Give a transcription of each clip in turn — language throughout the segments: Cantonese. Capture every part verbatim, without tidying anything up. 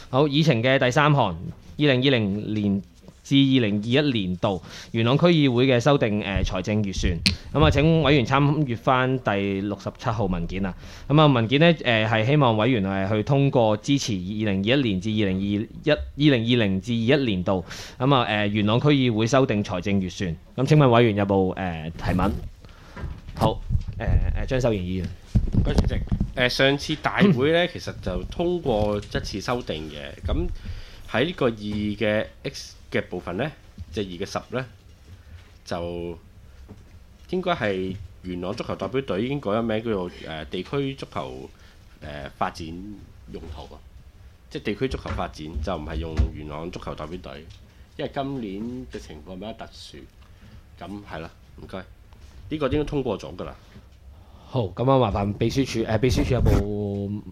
好，議程嘅第三項，二零二零年至二零二一年度元朗區議會嘅修訂誒、呃、財政預算。咁啊，請委員參閱翻第六十七號文件啊。咁啊，文件呢誒係希望委員係去通過支持二零二一年至二零二一二零二零至二一年度咁啊誒元朗區議會修訂財政預算。咁請問委員有冇誒、呃、提問？好，誒、呃、誒張秀賢議員。 該主席，誒、呃、上次大會咧，其實就通過一次修訂嘅。咁喺呢個二嘅 X 嘅部分咧，即係二嘅十咧，就應該係元朗足球代表隊已經改咗名，叫做誒、呃、地區足球誒、呃、發展用途啊。即係地區足球發展就唔係用元朗足球代表隊，因為今年嘅情況比較特殊。咁係啦，唔該，呢、這個應該通過咗㗎啦。 好，咁啊，麻煩秘書處誒、呃，秘書處有冇？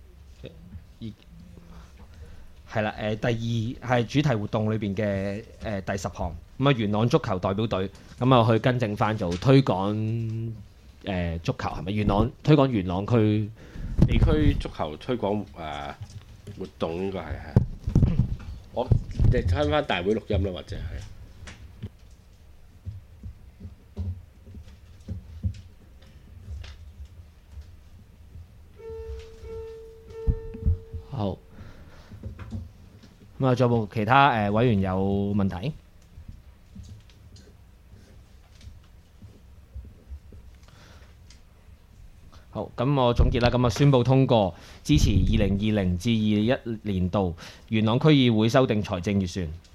係啦，誒、呃、第二係主題活動裏邊嘅誒第十項，咁啊元朗足球代表隊，咁啊去更正翻做推廣誒、呃、足球係咪？元朗推廣元朗區地區足球推廣誒、呃、活動應該係係，我哋聽翻大會錄音啦，或者係。 好，咁啊，仲有冇其他誒、呃、委員有問題？好，咁我總結啦，咁啊宣布通過支持二零二零至二一年度元朗區議會修訂財政預算。